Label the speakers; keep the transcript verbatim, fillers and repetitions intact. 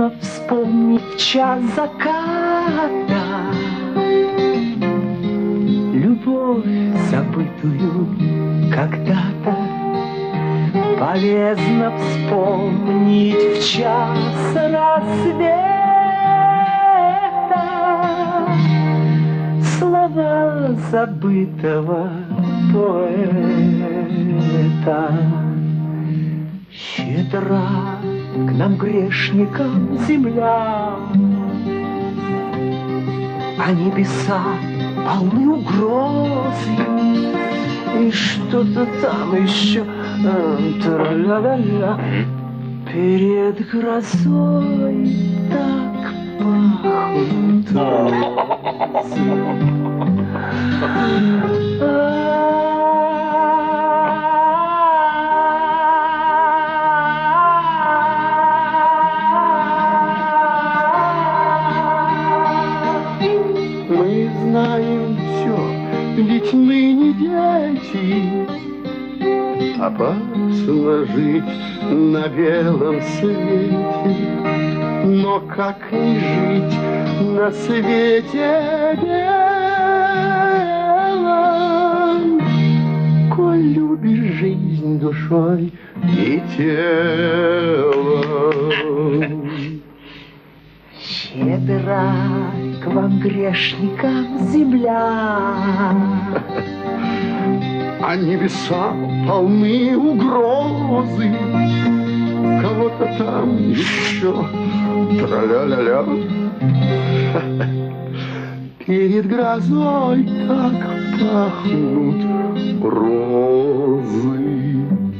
Speaker 1: Полезно вспомнить час заката, любовь, забытую когда-то. Полезно вспомнить в час рассвета слова забытого поэта. Щедра к нам, грешникам, земля, а небеса полны угрозы. И что-то там еще тра-ля-ля-ля. Перед грозой так пахнут розы. Мы знаем все, ведь ныне дети. Опасно жить на белом свете, но как не жить на свете белом, коль любишь жизнь душой и телом. Щедра к вам, грешникам, земля, а небеса полны угрозы. Кого-то там еще тра-ля-ля-ля. Перед грозой так пахнут розы.